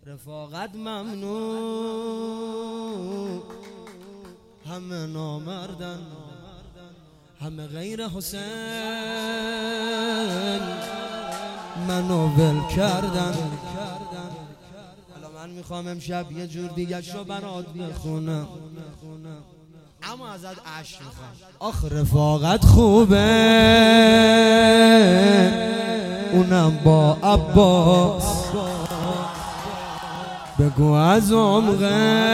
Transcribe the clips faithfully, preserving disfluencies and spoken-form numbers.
رفاقت ممنوع، همه نامردن، همه غیر حسین منو ول کردن. حالا من میخوام امشب یه جور دیگه شو برات بخونم، اما ازت عشق میخوام. آخ رفاقت خوبه، اونم با عباس، بگو از عمقه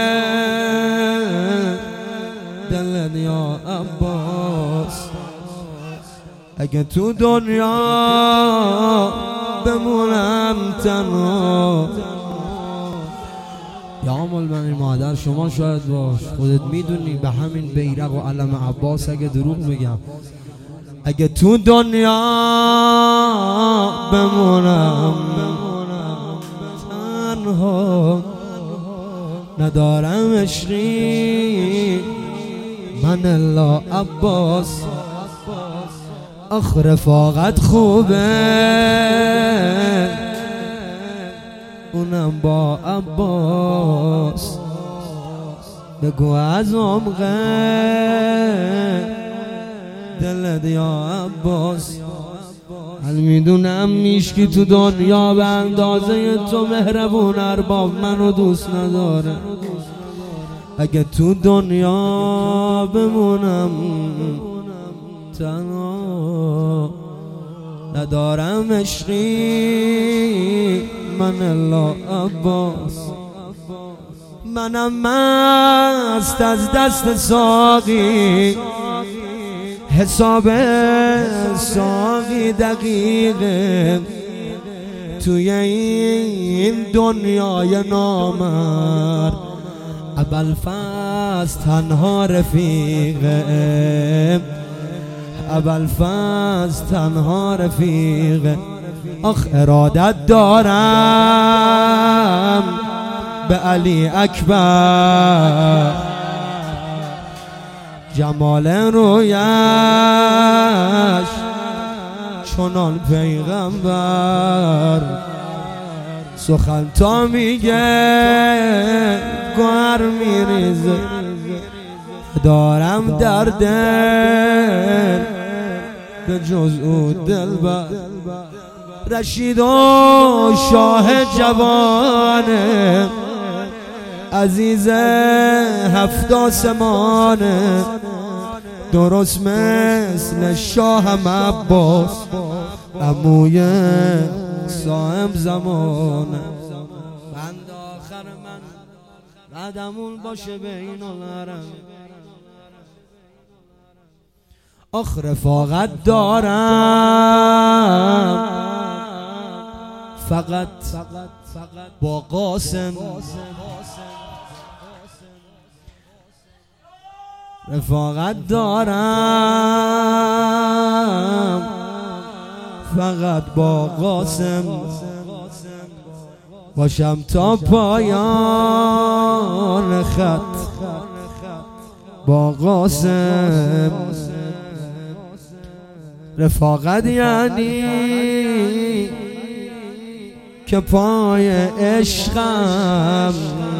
دلت یا عباس، اگه تو دنیا بمونم تنها. یا عمال من مادر شما شاید باش، خودت میدونی به همین بیرق و علم عباس اگه دروغ میگم. اگه تو دنیا بمونم تنها، ندارم عشقی من الا عباس. آخ رفاقت خوبه، اونم با عباس، بگو از عمقه دلت یا عباس. حال میدونم میشکی تو دنیا به اندازه تو مهربون ارباب منو دوست نداره. اگه تو دنیا بمونم تنها، ندارم عشقی من الا عباس. منم مست از دست ساقی، حساب ساقی دقیقه، توی این دنیای نامرد ابوالفضل تنها رفیقه، ابوالفضل تنها رفیقه. آخ ارادت دارم به علی اکبر، جمال رویش چنان پیغمبر، سخن تا میگه گوهر میریزه. دارم در دل به جز او دلبر، رشید و شاه جوانه، عزیز هفت آسمانه، درست مثل شاه عباس، عموی صاحب زمانه. بند آخر من قدمون باشه بین الحرم. آخ رفاقت دارم فقط با قاسم، رفاقت دارم فقط با قاسم، باشم تا پایان خط با قاسم. رفاقت یعنی که پای عشقم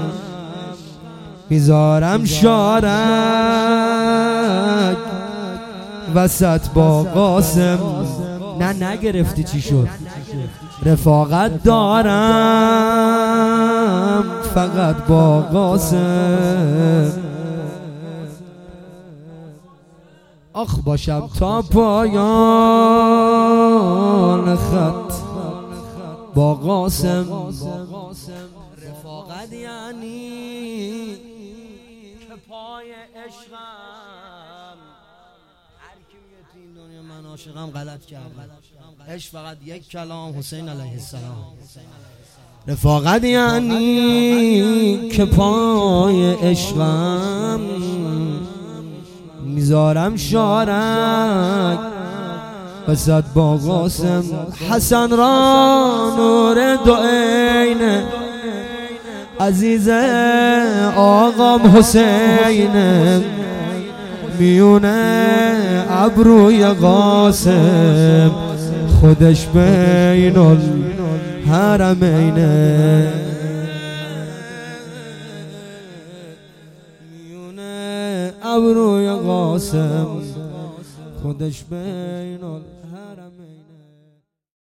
میذارم شارک وسط با قاسم. نه نگرفتی چی شد؟ رفاقت دارم فقط با قاسم، آخ باشم تا پایان خط با قاسم. رفاقت یعنی که پای عشقم، هر کی میگه تو این دنیا من عاشقم غلط کرده. عشق فقط یک کلام، حسین علیه السلام. رفاقت یعنی که پای عشقم میذارم شارک وسط با قاسم. حسن را نور دو عینه، عزیز آقام حسین، میونه ابروی قاسم، خودش بین الحرمینه. ابروی قاسم خودش بین الحرمین.